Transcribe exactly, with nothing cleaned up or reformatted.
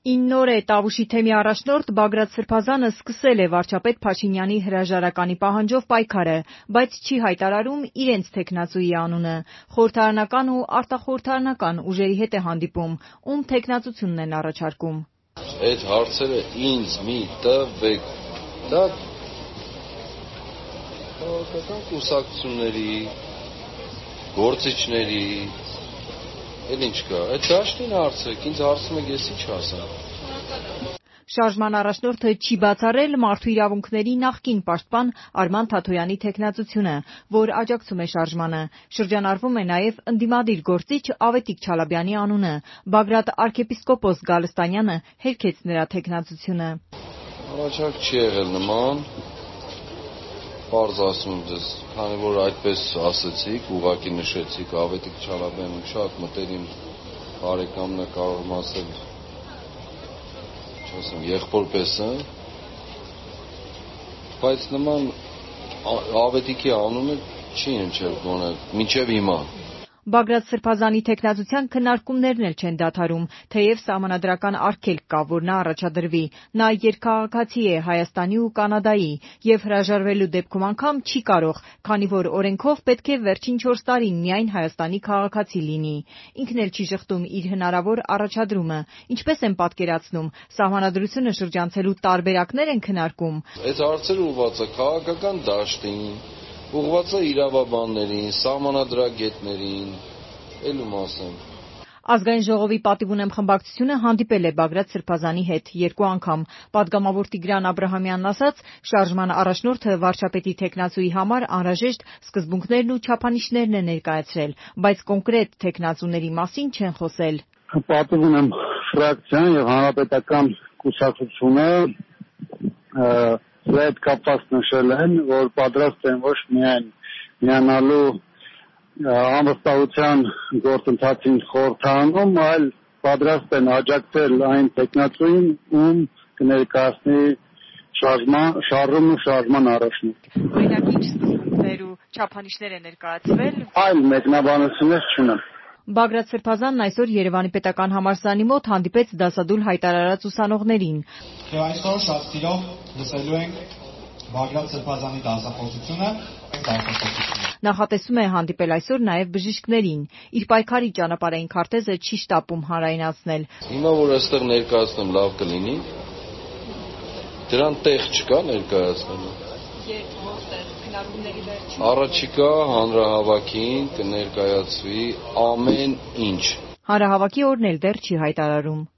Ինն օր է Տավուշի թեմի առաջնորդ Բագրատ Սրբազանը սկսել է վարչապետ Փաշինյանի հրաժարականի պահանջով պայքարը, բայց չի հայտարարում իրենց թեկնածուի անունը։ Խորհրդարանական ու արտախորհրդարանական ուժերի հետ է հանդիպում, ում թեկնածությունն են առաջարկում։ Այդ հարցերը ինձ մի տվեք, դա քաղաքական կուսակցությունների, գործիչների, էլ ինչ կա, այդ դաշտին հարցրեք, ինձ հարցում եք, ես ինչ ասեմ։ Շարժման առաջնորդը չի բացառել մարդու իրավունքների նախկին պաշտպան Արման Թաթոյանի թեկնածությունը, որ աջակցում է շարժմանը։ Շրջանառվում է նաև ընդդիմադիր գործիչ Ավետիք Չալաբյանի անունը։ Բագրատ arczepiskopos Գալստանյանը հերքեց նրա թեկնածությունը։ Առաջարկ չի եղել նման, պարզ ասում ձեզ, քանի որ այդպես ասեցիք, ուղղակի նշեցիք, Ավետիք Չալաբյանը շատ մտերիմ բարեկամն է, կարող եմ ասել, չասեմ, եղբորպես է, բայց նման Ավետիքի անունը չի հնչել գոնե մինչև հիմա։ Բագրատ Սրբազանի թեկնածության քննարկումներն էլ չեն դադարում, թեև սահմանադրական արգելք կա, որ նա առաջադրվի։ Նա երկքաղաքացի է Հայաստանի ու Կանադայի եւ հրաժարվելու դեպքում անգամ չի կարող, քանի որ օրենքով պետք է վերջին չորս տարին միայն Հայաստանի քաղաքացի լինի։ Ինքն էլ չի շղթում իր հնարավոր առաջադրումը։ Ինչպես են պատկերացնում, սահմանադրությունը շրջանցելու տարբերակներ են քննարկում։ Այս հարցերը ուղղված է քաղաքական դաշտին, ուղղված է իրավաբաններին, սահմանադրագետներին, ելում ասեմ։ Ազգային ժողովի պատիվ ունեմ խմբակցությունը հանդիպել է Բագրատ Սրբազանի հետ երկու անգամ։ Պատգամավոր Տիգրան Աբրահամյանն ասաց, շարժման առաջնորդը վարչապետի թեկնածուի համար անհրաժեշտ սկզբունքներն ու չափանիշներն է ներկայացրել, բայց կոնկրետ թեկնածուների մասին չեն խոսել։ Պատիվ ունեմ ֆրակցիան եւ հանրապետական կուսակցությունը Սա հետ կապված նշել են, որ պատրաստ են ոչ միայն միանալու անվստահության գործընթացին խորհրդարանում, այլ պատրաստ են աջակցել այն տեխնացուին, ում կներկայացնի շարժման, շարժումն ու շարժման առաջնորդ։ Օրինակ ինչ սկզբունքներ ու չափանիշներ են ներկայացվել։ Այլ մեկնաբանություններ չունեմ։ Բագրատ Սրբազանն այսօր Երևանի պետական համալսարանի մոտ հանդիպեց դասադուլ հայտարարած ուսանողներին։ Եվ այսօր շատ սիրով լսելու ենք Բագրատ Սրբազանի դասախոսությունը, դասախոսությունը։ Նախատեսում է հանդիպել այսօր նաև բժիշկներին։ Իր պայքարի ճանապարհային քարտեզը չի շտապում հանրայնացնել։ Հիմա որ այստեղ ներկայացնեմ լավ կլինի, դրան տեղ չկա ներկայացնելու։ Առաջիկա հանրահավաքին կներկայացվի ամեն ինչ։ Հանրահավաքի օրն էլ դեռ չի հայտարարում։